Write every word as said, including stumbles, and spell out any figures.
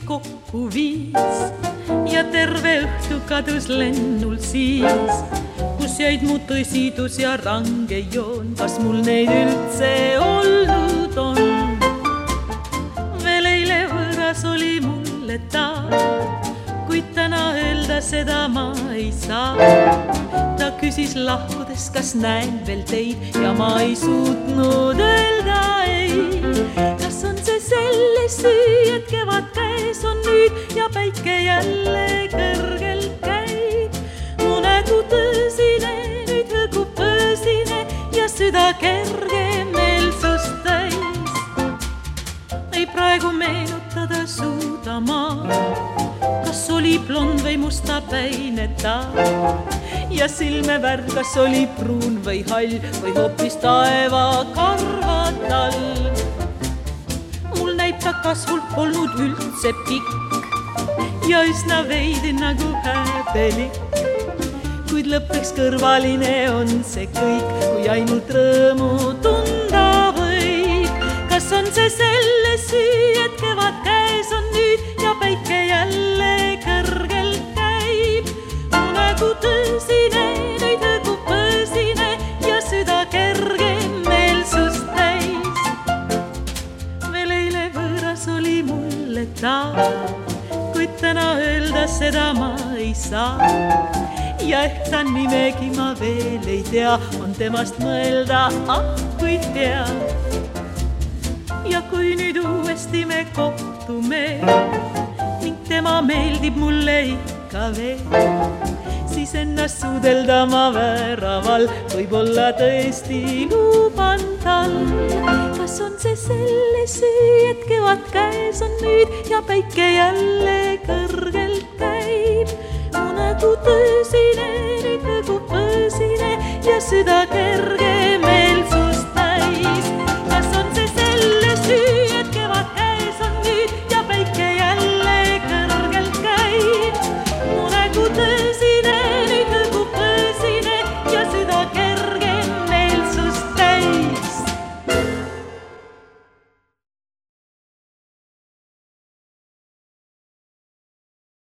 kokku viis ja terve õhtu kadus lennul siis, kus jäid mu tõsidus ja range joon, kas mul neid üldse olnud on. Veel eile võõras oli mulle ta, kuid täna öelda seda ma ei saa. Ta küsis lahkudes, kas näen veel teid ja ma ei suutnud öelda ei. Kas on see selle süü, et kevad käes on nüüd ja päike jälle kõrgel käib. Mu nägu tõsine, nüüd hõgub põsine ja süda kerge meelsust täis. Ei praegu meenutada suuda ma, kas oli blond või mustapäine ta ja silme värv, kas oli pruun või hall või hoopis taeva karvad all. Mul näib ta kasvult polnud üldse pikk ja üsna veidi nagu häbelik, kuid lõppeks kõrvaline on see kõik, kui ainult rõõmu tunda võib. Kas on see selle süü, et kevad käes on nüüd ja päike jälle kõrgel käib. Mu nägu tõsine, nüüd hõgub põsine ja süda kerge meelsust täis. Veel eile võõras oli mulle ta, kuid täna öelda seda ma ei saa. Ja ehk ta nimegi ma veel ei tea, on temast mõelda, ah kui tea. Ja kui nüüd uuesti me kohtume ning tema meeldib mulle ikka veel, siis ennast suudelda ma väraval, võib-olla tõesti luban tal. Kas on see selle süü, et kevad käes on nüüd ja päike jälle kõrgel käib. Mu nägu tõsine, nüüd hõgub põsine ja süda kerge